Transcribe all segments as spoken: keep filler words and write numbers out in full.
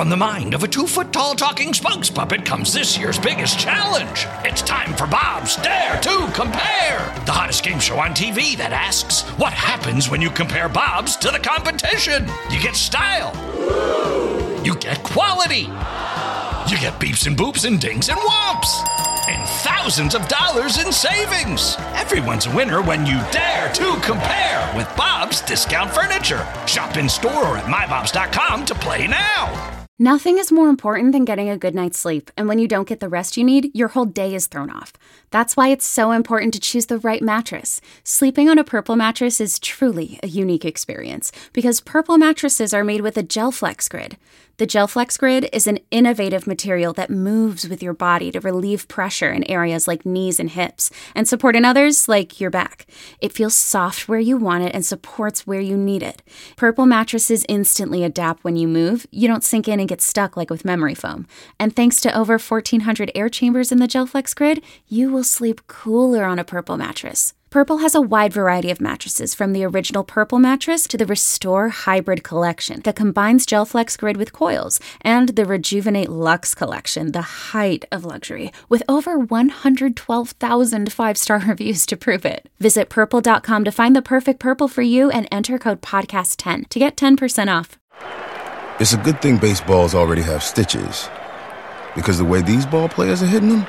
from the mind of a two-foot-tall talking spokes puppet comes this year's biggest challenge. It's time for Bob's Dare to Compare, the hottest game show on T V that asks, what happens when you compare Bobs to the competition? You get style. You get quality. You get beeps and boops and dings and whomps. And thousands of dollars in savings. Everyone's a winner when you dare to compare with Bob's Discount Furniture. Shop in store or at my bobs dot com to play now. Nothing is more important than getting a good night's sleep, and when you don't get the rest you need, your whole day is thrown off. That's why it's so important to choose the right mattress. Sleeping on a Purple mattress is truly a unique experience, because Purple mattresses are made with a GelFlex Grid. The GelFlex Grid is an innovative material that moves with your body to relieve pressure in areas like knees and hips, and support in others like your back. It feels soft where you want it and supports where you need it. Purple mattresses instantly adapt when you move. You don't sink in and get stuck like with memory foam. And thanks to over fourteen hundred air chambers in the GelFlex Grid, you will sleep cooler on a Purple mattress. Purple has a wide variety of mattresses, from the original Purple mattress to the Restore Hybrid collection that combines GelFlex Grid with coils, and the Rejuvenate Luxe collection, the height of luxury, with over one hundred twelve thousand five-star reviews to prove it. Visit purple dot com to find the perfect Purple for you and enter code podcast ten to get ten percent off. It's a good thing baseballs already have stitches, because the way these ball players are hitting them,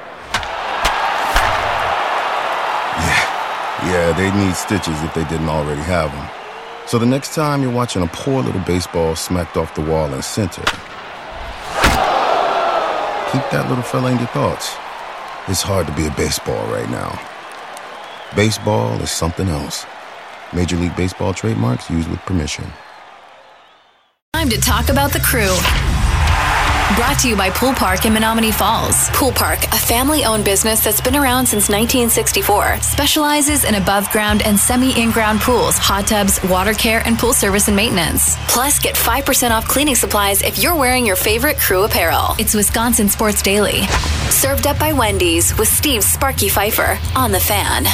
yeah. Yeah, they need stitches if they didn't already have them. So the next time you're watching a poor little baseball smacked off the wall in center, keep that little fella in your thoughts. It's hard to be a baseball right now. Baseball is something else. Major League Baseball trademarks used with permission. Time to talk about the Crew. Brought to you by Pool Park in Menominee Falls. Pool Park, a family-owned business that's been around since nineteen sixty-four, specializes in above-ground and semi-in-ground pools, hot tubs, water care, and pool service and maintenance. Plus, get five percent off cleaning supplies if you're wearing your favorite Crew apparel. It's Wisconsin Sports Daily. Served up by Wendy's with Steve Sparky Pfeiffer on The Fan.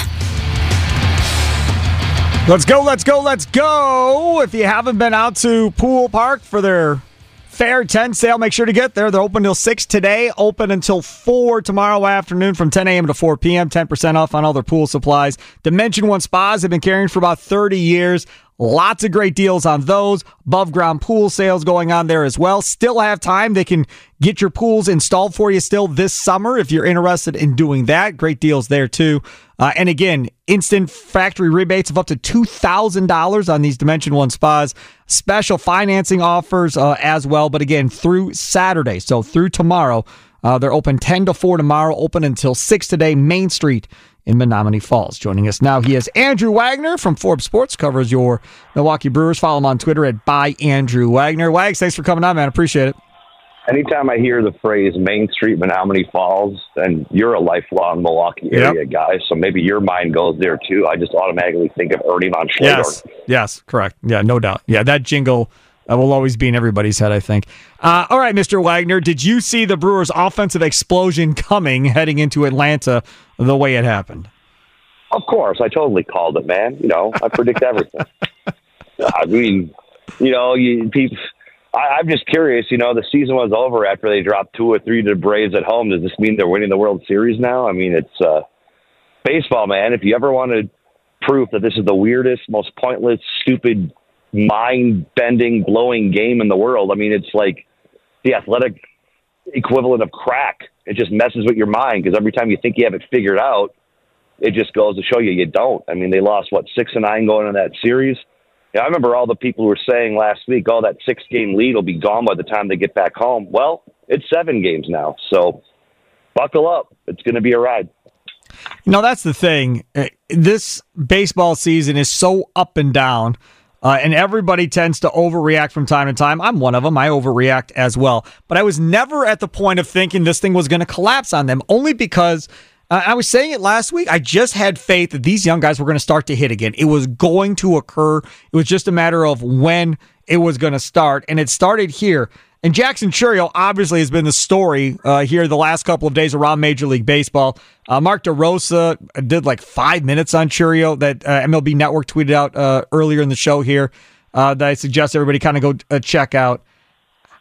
Let's go, let's go, let's go. If you haven't been out to Pool Park for their Fair ten sale, make sure to get there. They're open until six today, open until four tomorrow afternoon from ten a.m. to four p.m. ten percent off on all their pool supplies. Dimension One Spas have been carrying for about thirty years. Lots of great deals on those. Above ground pool sales going on there as well. Still have time. They can get your pools installed for you still this summer if you're interested in doing that. Great deals there too. Uh, and again, instant factory rebates of up to two thousand dollars on these Dimension One spas. Special financing offers uh, as well. But again, through Saturday, so through tomorrow, uh, they're open ten to four tomorrow, open until six today, Main Street in Menominee Falls. Joining us now, he is Andrew Wagner from Forbes Sports, covers your Milwaukee Brewers. Follow him on Twitter at by Andrew Wagner. Wags, thanks for coming on, man. Appreciate it. Anytime I hear the phrase Main Street, Menominee Falls, and you're a lifelong Milwaukee area yep. guy, so maybe your mind goes there too. I just automatically think of Ernie von Schleder. Yes, yes, correct. Yeah, no doubt. Yeah, that jingle uh, will always be in everybody's head, I think. Uh, all right, Mister Wagner, did you see the Brewers' offensive explosion coming heading into Atlanta the way it happened? Of course. I totally called it, man. You know, I predict everything. I mean, you know, you people... I, I'm just curious, you know, the season was over after they dropped two or three to the Braves at home. Does this mean they're winning the World Series now? I mean, it's uh, baseball, man. If you ever wanted proof that this is the weirdest, most pointless, stupid, mind-bending, blowing game in the world, I mean, it's like the athletic equivalent of crack. It just messes with your mind because every time you think you have it figured out, it just goes to show you you don't. I mean, they lost, what, six and nine going in that series? Yeah, I remember all the people who were saying last week, oh, that six-game lead will be gone by the time they get back home. Well, it's seven games now, so buckle up. It's going to be a ride. You know, that's the thing. This baseball season is so up and down, uh, and everybody tends to overreact from time to time. I'm one of them. I overreact as well. But I was never at the point of thinking this thing was going to collapse on them, only because Uh, I was saying it last week. I just had faith that these young guys were going to start to hit again. It was going to occur. It was just a matter of when it was going to start, and it started here. And Jackson Chourio obviously has been the story uh, here the last couple of days around Major League Baseball. Uh, Mark DeRosa did like five minutes on Chourio that uh, M L B Network tweeted out uh, earlier in the show here uh, that I suggest everybody kind of go uh, check out.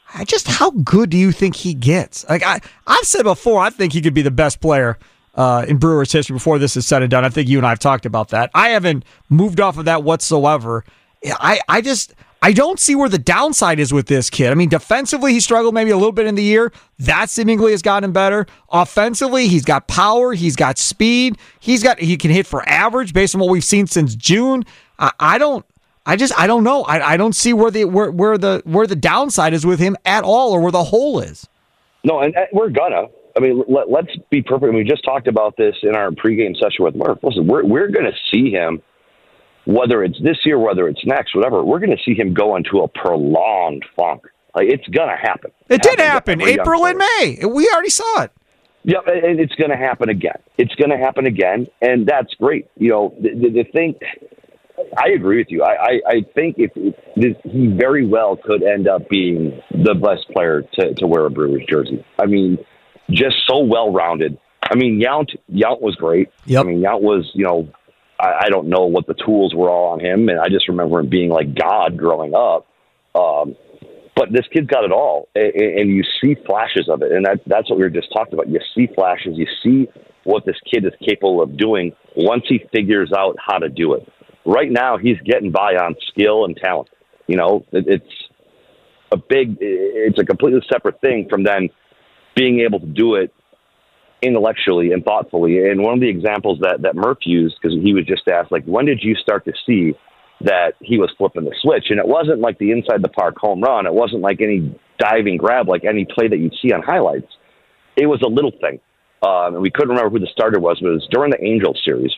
I just how good do you think he gets? Like I, I've said before, I think he could be the best player uh, in Brewers history before this is said and done. I think you and I have talked about that. I haven't moved off of that whatsoever. I, I just I don't see where the downside is with this kid. I mean, defensively, he struggled maybe a little bit in the year. That seemingly has gotten better. Offensively, he's got power. He's got speed. He's got he can hit for average based on what we've seen since June. I, I don't. I just I don't know. I, I don't see where the where, where the where the downside is with him at all, or where the hole is. No, and, and we're gonna. I mean, let, let's be perfect. We just talked about this in our pregame session with Murph. Listen, we're we're gonna see him. Whether it's this year, whether it's next, whatever, we're going to see him go into a prolonged funk. Like, it's going to happen. It, it did happen. April and May. We already saw it. Yeah, and it's going to happen again. It's going to happen again, and that's great. You know, the, the, the thing, I agree with you. I, I, I think if, if he very well could end up being the best player to, to wear a Brewers jersey. I mean, just so well-rounded. I mean, Yount, Yount was great. Yep. I mean, Yount was, you know, I don't know what the tools were all on him, and I just remember him being like God growing up. Um, but this kid's got it all, and, and you see flashes of it, and that, that's what we were just talking about. You see flashes. You see what this kid is capable of doing once he figures out how to do it. Right now, he's getting by on skill and talent. You know, it, it's a big, it's a completely separate thing from then being able to do it intellectually and thoughtfully. And one of the examples that, that Murph used, because he was just asked, like, when did you start to see that he was flipping the switch? And it wasn't like the inside the park home run. It wasn't like any diving grab, like any play that you'd see on highlights. It was a little thing. Um, and we couldn't remember who the starter was, but it was during the Angels series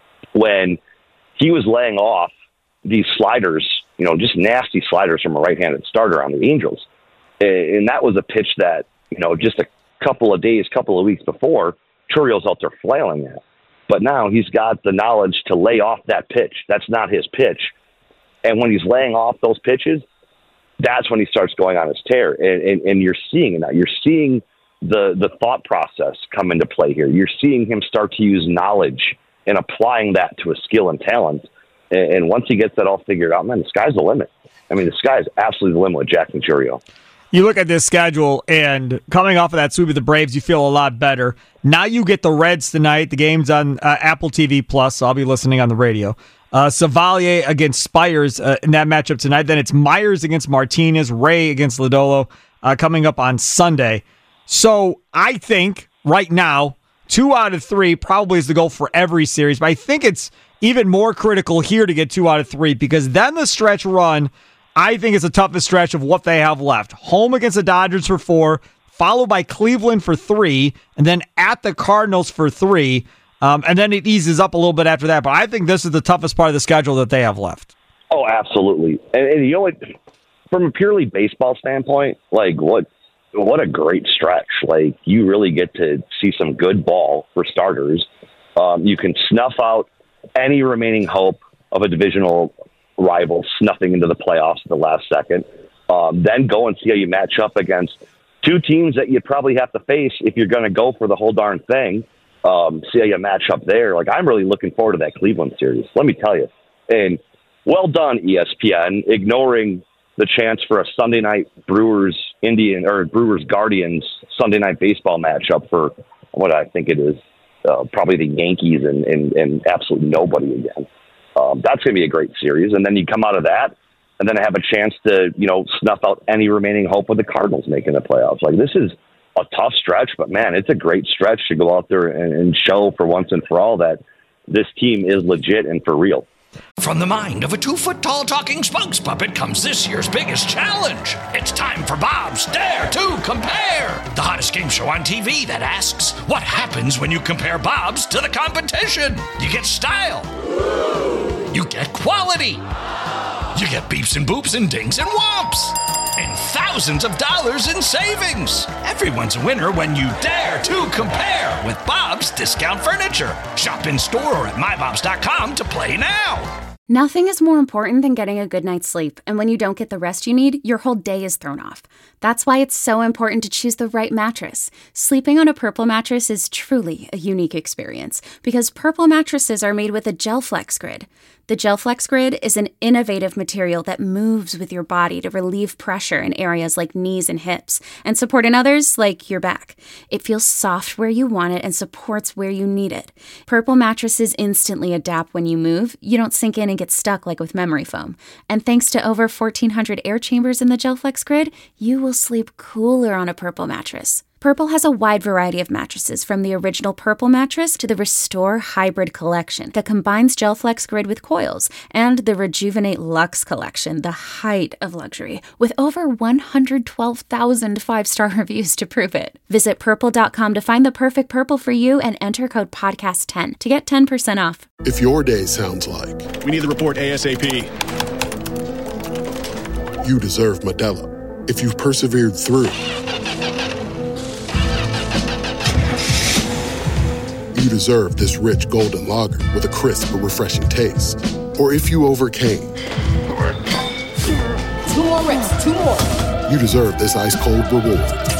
when he was laying off these sliders, you know, just nasty sliders from a right-handed starter on the Angels. And that was a pitch that, you know, just a couple of days, couple of weeks before, Churrio's out there flailing at. But now he's got the knowledge to lay off that pitch. That's not his pitch. And when he's laying off those pitches, that's when he starts going on his tear. And, and, and you're seeing that. You're seeing the, the thought process come into play here. You're seeing him start to use knowledge and applying that to a skill and talent. And, and once he gets that all figured out, man, the sky's the limit. I mean, the sky is absolutely the limit with Jackson Chourio. You look at this schedule, and coming off of that sweep of the Braves, you feel a lot better. Now you get the Reds tonight. The game's on uh, Apple T V Plus, so I'll be listening on the radio. Uh, Savalier against Spires uh, in that matchup tonight. Then it's Myers against Martinez, Ray against Lodolo uh, coming up on Sunday. So I think right now, two out of three probably is the goal for every series, but I think it's even more critical here to get two out of three because then the stretch run, I think, is the toughest stretch of what they have left. Home against the Dodgers for four, followed by Cleveland for three, and then at the Cardinals for three. Um, and then it eases up a little bit after that. But I think this is the toughest part of the schedule that they have left. Oh, absolutely. And, and you know what? From a purely baseball standpoint, like what what a great stretch. Like you really get to see some good ball for starters. Um, you can snuff out any remaining hope of a divisional rival snuffing into the playoffs at the last second. Um, then go and see how you match up against two teams that you'd probably have to face if you're going to go for the whole darn thing. Um, see how you match up there. Like I'm really looking forward to that Cleveland series. Let me tell you. And well done, E S P N, ignoring the chance for a Sunday night Brewers Indian or Brewers Guardians Sunday night baseball matchup for what I think it is, uh, probably the Yankees and, and, and absolutely nobody again. Um, that's going to be a great series. And then you come out of that and then have a chance to, you know, snuff out any remaining hope of the Cardinals making the playoffs. Like this is a tough stretch, but man, it's a great stretch to go out there and, and show for once and for all that this team is legit and for real. From the mind of a two-foot-tall talking spokes puppet comes this year's biggest challenge. It's time for Bob's Dare to Compare, the hottest game show on T V that asks, what happens when you compare Bob's to the competition? You get style. You get quality. You get beeps and boops and dings and whomps. And thousands of dollars in savings. Everyone's a winner when you dare to compare with Bob's Discount Furniture. Shop in store or at my bobs dot com to play now. Nothing is more important than getting a good night's sleep, and when you don't get the rest you need, your whole day is thrown off. That's why it's so important to choose the right mattress. Sleeping on a Purple mattress is truly a unique experience because Purple mattresses are made with a GelFlex Grid. The GelFlex Grid is an innovative material that moves with your body to relieve pressure in areas like knees and hips and support in others like your back. It feels soft where you want it and supports where you need it. Purple mattresses instantly adapt when you move. You don't sink in and get stuck like with memory foam. And thanks to over fourteen hundred air chambers in the GelFlex Grid, you will sleep cooler on a Purple mattress. Purple has a wide variety of mattresses, from the original Purple mattress to the Restore Hybrid collection that combines GelFlex Grid with coils, and the Rejuvenate Luxe collection, the height of luxury, with over one hundred twelve thousand five-star reviews to prove it. Visit purple dot com to find the perfect Purple for you and enter code podcast ten to get ten percent off. If your day sounds like we need the report ASAP, you deserve Modelo. If you've persevered through, you deserve this rich golden lager with a crisp but refreshing taste. Or if you overcame, two more reps, two more. You deserve this ice-cold reward.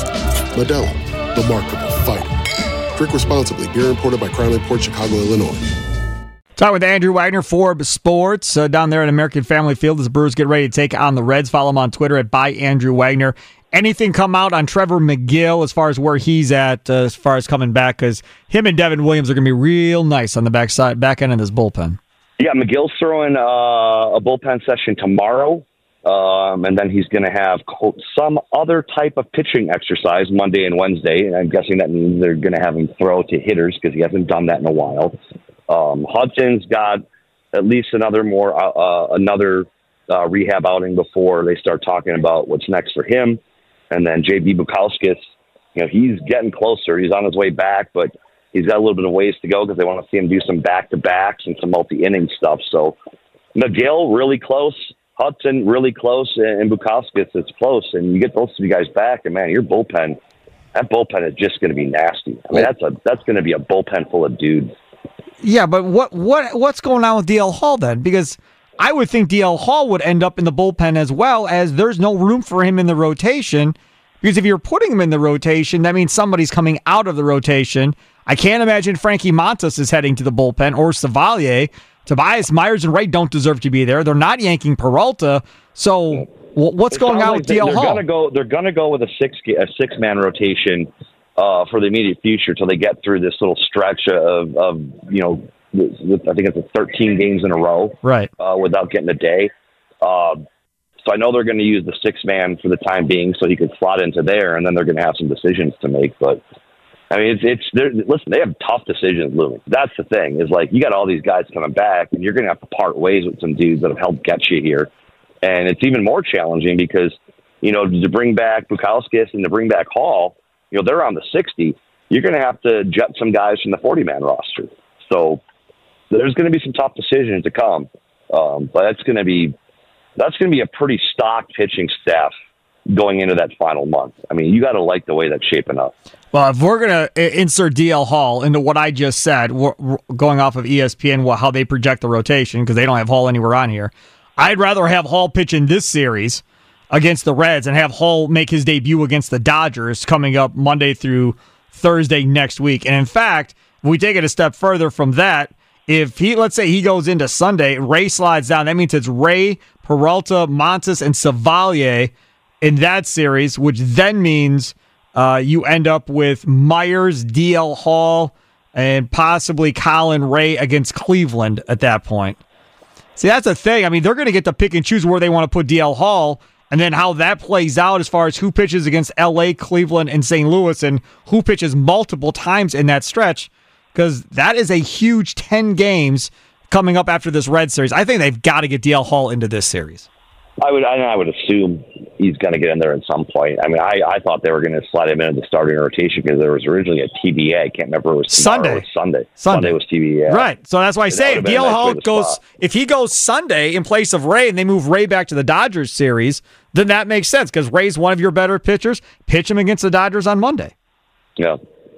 Modelo, the mark of a fighter. Drink responsibly. Beer imported by Crown Port Chicago, Illinois. Talking with Andrew Wagner, Forbes Sports, uh, down there at American Family Field as the Brewers get ready to take on the Reds. Follow him on Twitter at by Andrew Wagner. Anything come out on Trevor McGill as far as where he's at, uh, as far as coming back? Because him and Devin Williams are going to be real nice on the back side, back end of this bullpen. Yeah, McGill's throwing uh, a bullpen session tomorrow, um, and then he's going to have quote, some other type of pitching exercise Monday and Wednesday. And I'm guessing that means they're going to have him throw to hitters because he hasn't done that in a while. Um, Hudson's got at least another more uh, uh, another uh, rehab outing before they start talking about what's next for him. And then J B Bukauskas, you know, he's getting closer. He's on his way back, but he's got a little bit of ways to go because they want to see him do some back-to-backs and some multi-inning stuff. So McGill, really close. Hudson, really close. And Bukauskas, it's close. And you get those three guys back, and, man, your bullpen, that bullpen is just going to be nasty. I mean, that's a that's going to be a bullpen full of dudes. Yeah, but what what what's going on with D L Hall then? Because I would think D L Hall would end up in the bullpen as well, as there's no room for him in the rotation. Because if you're putting him in the rotation, that means somebody's coming out of the rotation. I can't imagine Frankie Montas is heading to the bullpen or Savalier. Tobias Myers and Wright don't deserve to be there. They're not yanking Peralta. So what's it going on like with D L they're Hall? Gonna go, they're going to go with a six a six man rotation uh, for the immediate future till they get through this little stretch of, of you know, with, I think it's thirteen games in a row, right? Uh, without getting a day. Uh, so I know they're going to use the six man for the time being, so he could slot into there, and then they're going to have some decisions to make. But I mean, it's it's listen, they have tough decisions looming. That's the thing is like you got all these guys coming back, and you're going to have to part ways with some dudes that have helped get you here, and it's even more challenging because you know to bring back Bukauskas and to bring back Hall, you know they're on the sixty. You're going to have to jet some guys from the forty man roster. So there's going to be some tough decisions to come, um, but that's going to be that's going to be a pretty stocked pitching staff going into that final month. I mean, you got to like the way that's shaping up. Well, if we're going to insert D L Hall into what I just said, we're, we're going off of E S P N, how they project the rotation, because they don't have Hall anywhere on here, I'd rather have Hall pitch in this series against the Reds and have Hall make his debut against the Dodgers coming up Monday through Thursday next week. And in fact, if we take it a step further from that, if he, let's say he goes into Sunday, Ray slides down, that means it's Ray, Peralta, Montas, and Savalier in that series, which then means uh, you end up with Myers, D L Hall, and possibly Colin Ray against Cleveland at that point. See, that's the thing. I mean, they're going to get to pick and choose where they want to put D L Hall, and then how that plays out as far as who pitches against L A, Cleveland, and Saint Louis, and who pitches multiple times in that stretch. Because that is a huge ten games coming up after this Red Series. I think they've got to get D L Hall into this series. I would I would assume he's going to get in there at some point. I mean, I, I thought they were going to slide him into the starting rotation because there was originally a T B A. I can't remember if it was Sunday. Or was Sunday. Sunday. Sunday was T B A. Right. So that's why I say if D L Hall goes, spot. if he goes Sunday in place of Ray and they move Ray back to the Dodgers series, then that makes sense because Ray's one of your better pitchers. Pitch him against the Dodgers on Monday. Yeah.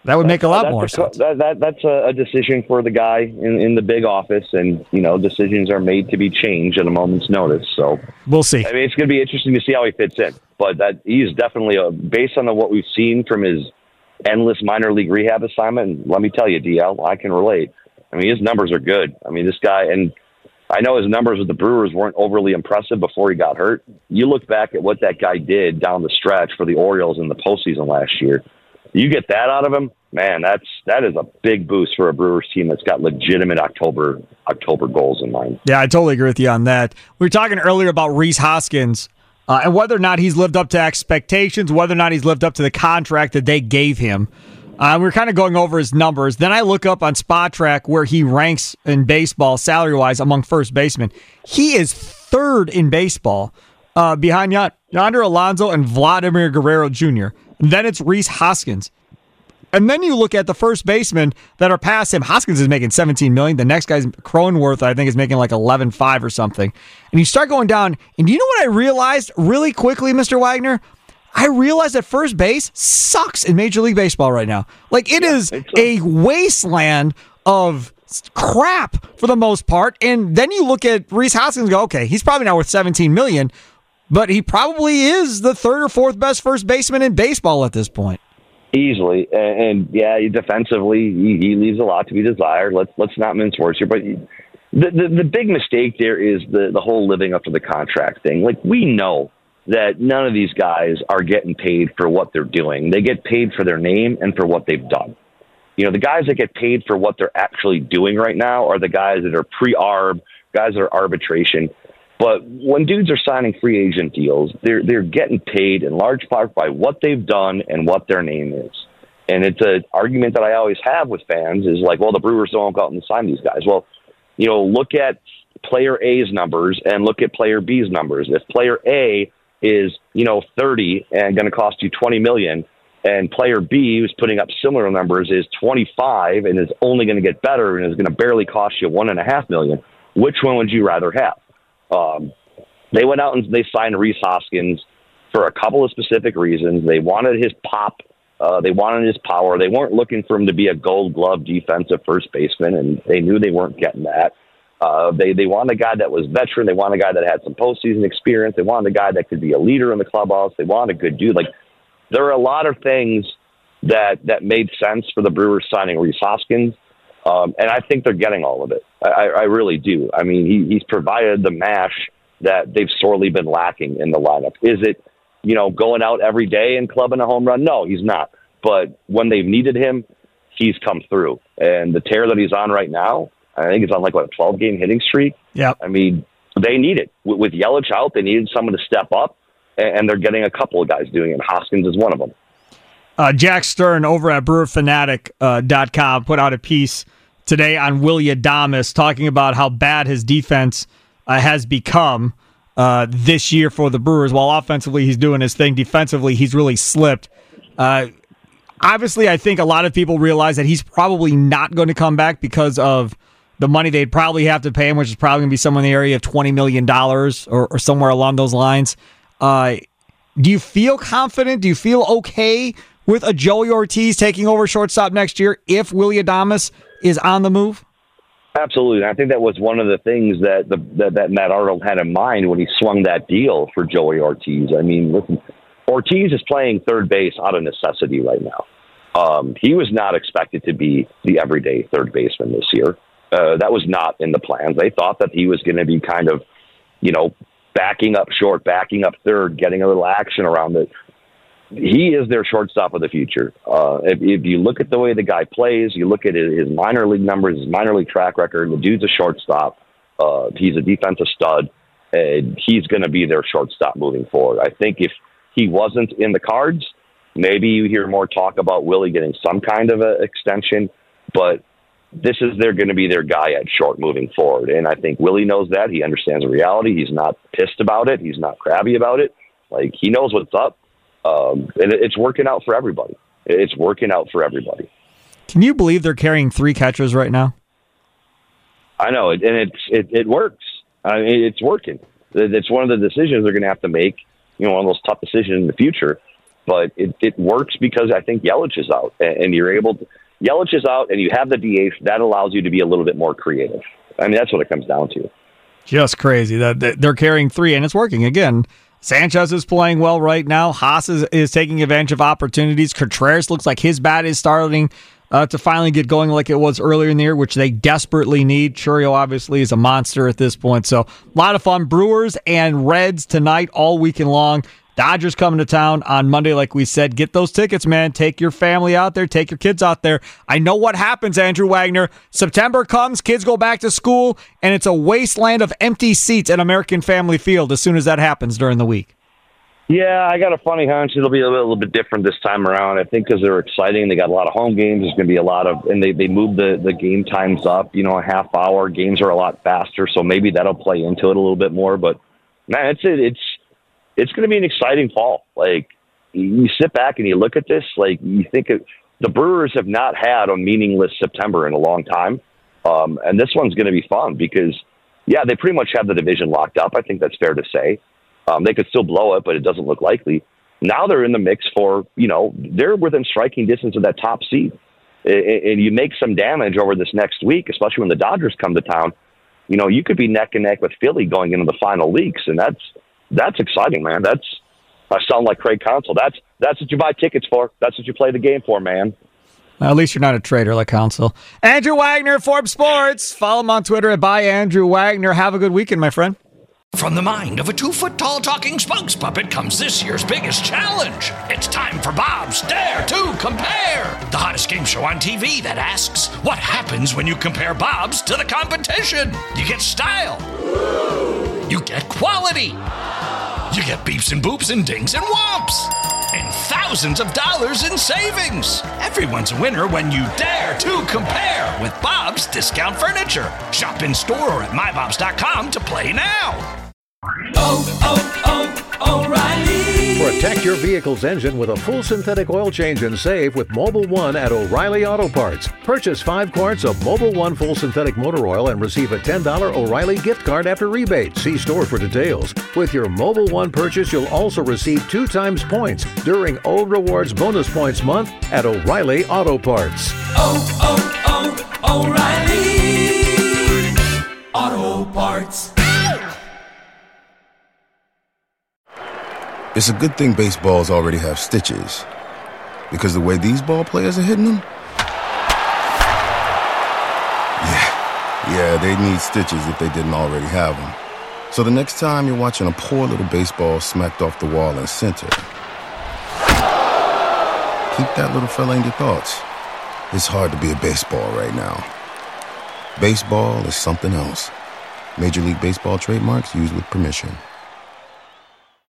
That would make a lot that's more a, sense. That, that, that's a, a decision for the guy in, in the big office, and you know decisions are made to be changed at a moment's notice. So we'll see. I mean, it's going to be interesting to see how he fits in. But that he's definitely a, based on the, what we've seen from his endless minor league rehab assignment. And let me tell you, D L, I can relate. I mean, his numbers are good. I mean, this guy, and I know his numbers with the Brewers weren't overly impressive before he got hurt. You look back at what that guy did down the stretch for the Orioles in the postseason last year. You get that out of him, man. That's that is a big boost for a Brewers team that's got legitimate October October goals in mind. Yeah, I totally agree with you on that. We were talking earlier about Rhys Hoskins uh, and whether or not he's lived up to expectations, whether or not he's lived up to the contract that they gave him. Uh, we were kind of going over his numbers. Then I look up on Spot Track where he ranks in baseball salary-wise among first basemen. He is third in baseball uh, behind Yonder Alonso and Vladimir Guerrero Junior And then it's Rhys Hoskins. And then you look at the first basemen that are past him. Hoskins is making seventeen million dollars. The next guy's Cronenworth, I think, is making like eleven point five or something. And you start going down, and do you know what I realized really quickly, Mister Wagner? I realized that first base sucks in Major League Baseball right now. Like, it is a wasteland of crap for the most part. And then you look at Rhys Hoskins and go, okay, he's probably not worth seventeen million dollars, but he probably is the third or fourth best first baseman in baseball at this point. Easily, and, and yeah, defensively, he, he leaves a lot to be desired. Let's let's not mince words here, but the, the the big mistake there is the the whole living up to the contract thing. Like, we know that none of these guys are getting paid for what they're doing. They get paid for their name and for what they've done. You know, the guys that get paid for what they're actually doing right now are the guys that are pre-arb, guys that are arbitration. But when dudes are signing free agent deals, they're they're getting paid in large part by what they've done and what their name is. And it's an argument that I always have with fans is like, well, the Brewers don't go out and sign these guys. Well, you know, look at player A's numbers and look at player B's numbers. If player A is, you know, thirty and going to cost you twenty million dollars, and player B, who's putting up similar numbers, is twenty-five and is only going to get better and is going to barely cost you one and a half million, which one would you rather have? Um, they went out and they signed Rhys Hoskins for a couple of specific reasons. They wanted his pop. Uh, they wanted his power. They weren't looking for him to be a gold glove defensive first baseman, and they knew they weren't getting that. Uh, they, they wanted a guy that was veteran. They wanted a guy that had some postseason experience. They wanted a guy that could be a leader in the clubhouse. They wanted a good dude. Like, there are a lot of things that, that made sense for the Brewers signing Rhys Hoskins. Um, and I think they're getting all of it. I, I really do. I mean, he, he's provided the mash that they've sorely been lacking in the lineup. Is it, you know, going out every day and clubbing a home run? No, he's not. But when they've needed him, he's come through. And the tear that he's on right now, I think it's on like, what, a twelve-game hitting streak? Yeah. I mean, they need it. With, with Yelich out, they needed someone to step up, and, and they're getting a couple of guys doing it. Hoskins is one of them. Uh, Jack Stern over at brewer fanatic dot com put out a piece today on Willy Adames talking about how bad his defense uh, has become uh, this year for the Brewers. While offensively he's doing his thing, defensively he's really slipped. Uh, obviously, I think a lot of people realize that he's probably not going to come back because of the money they'd probably have to pay him, which is probably going to be somewhere in the area of twenty million dollars or, or somewhere along those lines. Uh, do you feel confident? Do you feel okay with a Joey Ortiz taking over shortstop next year if Willy Adames is on the move? Absolutely. I think that was one of the things that, the, that that Matt Arnold had in mind when he swung that deal for Joey Ortiz. I mean, listen, Ortiz is playing third base out of necessity right now. Um, he was not expected to be the everyday third baseman this year. Uh, that was not in the plans. They thought that he was going to be kind of, you know, backing up short, backing up third, getting a little action around it. He is their shortstop of the future. Uh, if, if you look at the way the guy plays, you look at his, his minor league numbers, his minor league track record, the dude's a shortstop. Uh, he's a defensive stud, and he's going to be their shortstop moving forward. I think if he wasn't in the cards, maybe you hear more talk about Willie getting some kind of an extension, but this is they're going to be their guy at short moving forward. And I think Willie knows that. He understands the reality. He's not pissed about it. He's not crabby about it. Like, he knows what's up. Um, and it's working out for everybody. It's working out for everybody. Can you believe they're carrying three catchers right now? I know, and it's it, it works. I mean, it's working. It's one of the decisions they're going to have to make. You know, one of those tough decisions in the future. but it, it works because I think Yelich is out, and you're able to, Yelich is out, and you have the D H. That allows you to be a little bit more creative. I mean, that's what it comes down to. Just crazy that they're carrying three, and it's working again. Sanchez is playing well right now. Haas is, is taking advantage of opportunities. Contreras looks like his bat is starting uh, to finally get going like it was earlier in the year, which they desperately need. Chourio obviously is a monster at this point. So a lot of fun. Brewers and Reds tonight all weekend long. Dodgers coming to town on Monday, like we said. Get those tickets, man. Take your family out there. Take your kids out there. I know what happens, Andrew Wagner. September comes, kids go back to school, and it's a wasteland of empty seats at American Family Field as soon as that happens during the week. Yeah, I got a funny hunch it'll be a little bit different this time around. I think because they're exciting. They got a lot of home games. There's going to be a lot of, and they, they moved the, the game times up, you know, a half hour. Games are a lot faster, so maybe that'll play into it a little bit more. But, man, it's it, it's it's going to be an exciting fall. Like, you sit back and you look at this, like, you think it, the Brewers have not had a meaningless September in a long time. Um, and this one's going to be fun because, yeah, they pretty much have the division locked up. I think that's fair to say. Um, they could still blow it, but it doesn't look likely. Now they're in the mix for, you know, they're within striking distance of that top seed. And you make some damage over this next week, especially when the Dodgers come to town, you know, you could be neck and neck with Philly going into the final weeks. And that's that's exciting, man. That's I sound like Craig Counsell. That's that's what you buy tickets for. That's what you play the game for, man. Well, at least you're not a traitor like Counsell. Andrew Wagner, Forbes Sports. Follow him on Twitter at by Andrew Wagner. Have a good weekend, my friend. From the mind of a two-foot-tall talking spokes puppet comes this year's biggest challenge. It's time for Bob's Dare to Compare, the hottest game show on T V that asks, what happens when you compare Bob's to the competition? You get style. You get quality. You get beeps and boops and dings and whomps. And thousands of dollars in savings. Everyone's a winner when you dare to compare with Bob's Discount Furniture. Shop in store or at my bobs dot com to play now. Oh, oh, oh, O'Reilly. Protect your vehicle's engine with a full synthetic oil change and save with Mobil one at O'Reilly Auto Parts. Purchase five quarts of Mobil one full synthetic motor oil and receive a ten dollars O'Reilly gift card after rebate. See store for details. With your Mobil one purchase, you'll also receive two times points during O Rewards Bonus Points Month at O'Reilly Auto Parts. Oh, oh, oh, O'Reilly Auto Parts. It's a good thing baseballs already have stitches, because the way these ball players are hitting them, yeah, yeah, they need stitches if they didn't already have them. So the next time you're watching a poor little baseball smacked off the wall in center, keep that little fella in your thoughts. It's hard to be a baseball right now. Baseball is something else. Major League Baseball trademarks used with permission.